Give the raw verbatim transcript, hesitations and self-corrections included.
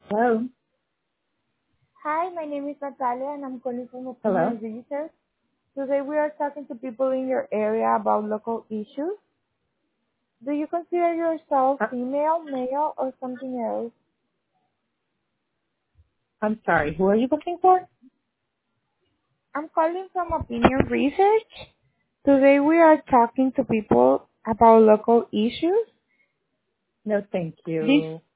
Hello? Hi, my name is Natalia and I'm calling from Hello? Opinion Research. Today we are talking to people in your area about local issues. Do you consider yourself Uh, female, male, or something else? I'm sorry, who are you looking for? I'm calling from Opinion Research. Today we are talking to people about local issues. No, thank This you.